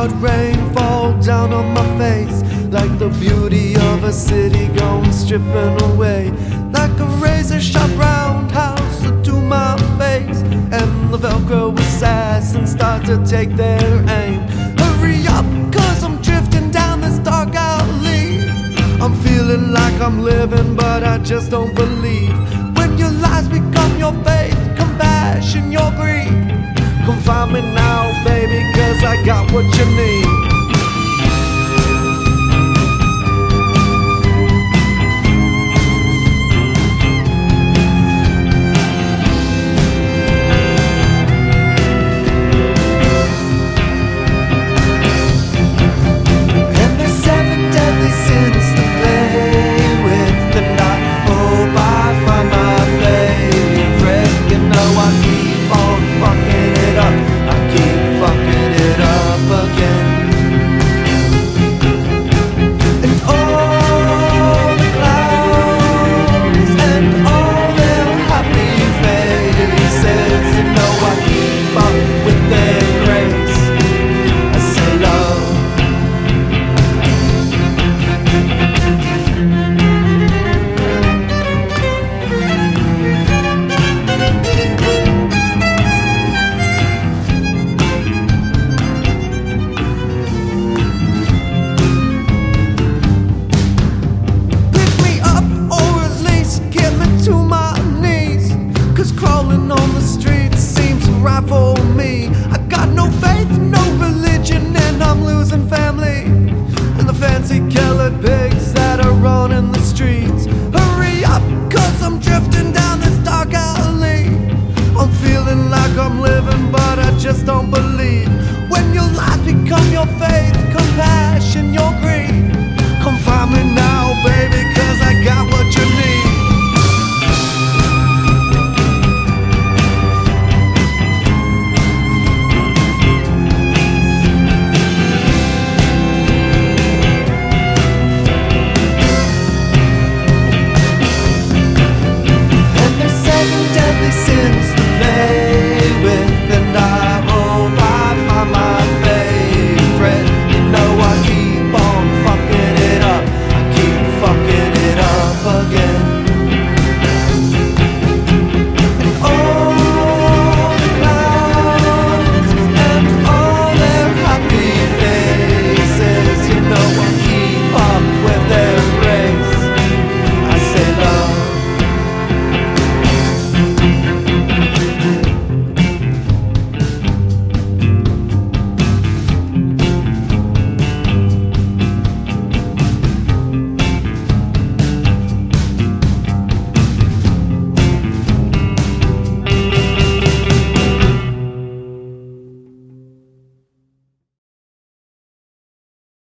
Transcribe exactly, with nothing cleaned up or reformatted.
hard rain fall down on my face, like the beauty of a city gone stripping away, like a razor sharp roundhouse to my face, and the Velcro assassins start to take their aim. Hurry up, cause I'm drifting down this dark alley. I'm feeling like I'm living, but I just don't believe. When your lies become your faith, compassion your greed, come find me now, baby, cause I got what you need.